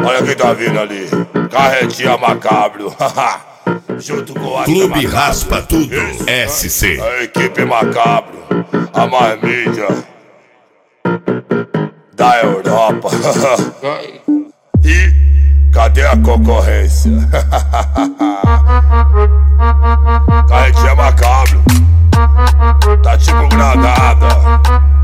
Olha quem tá vindo ali, Carretinha Macabro. Junto com a Clube Raspa Tudo, SC. A equipe Macabro, a mais mídia da Europa. E cadê a concorrência? Carretinha Macabro, tá tipo granada.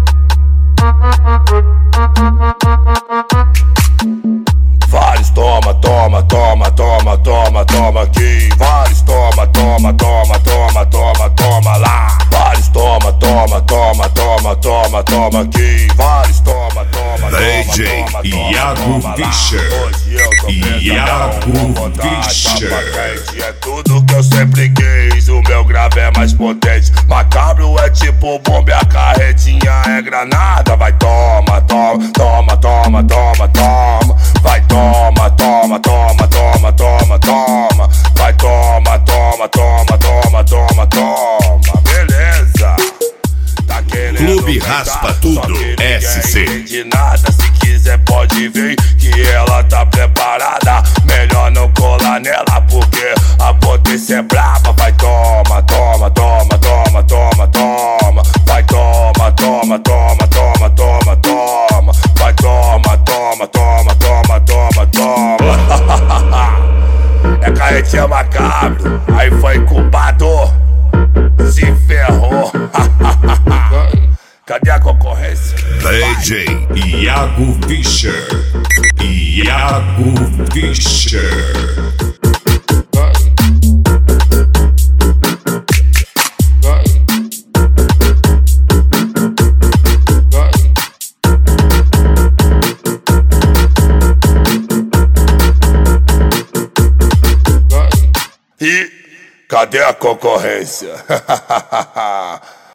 Vários toma, toma, toma, toma, toma, toma aqui. Vários toma, toma, toma, toma, toma, toma lá. Vários toma, toma, toma, toma, toma, toma aqui. Vários toma, toma, DJ toma, toma, Iago toma lá. Fischer. Hoje eu tô Iago Fischer. É tudo que eu sempre quis. O meu grave é mais potente. Macabro é tipo bomba, a carretinha é granada. Vai toma, toma, toma, toma, toma, toma. Vai toma, toma, toma, toma, toma, toma. Vai toma, toma, toma, toma, toma, toma. Beleza. Tá querendo Clube inventar, Raspa só Tudo, que ninguém SC. entende nada. Se quiser pode ver que ela tá preparada. Melhor não colar nela porque a potência é brava. Vai toma, toma, toma, toma, toma, toma. Vai toma, toma, toma, toma, toma, toma. Vai toma, toma, toma, toma, toma, toma. É Carretinha Macabro, aí foi culpado, se ferrou. Cadê a concorrência? DJ Iago Fischer. Iago Fischer. E cadê a concorrência?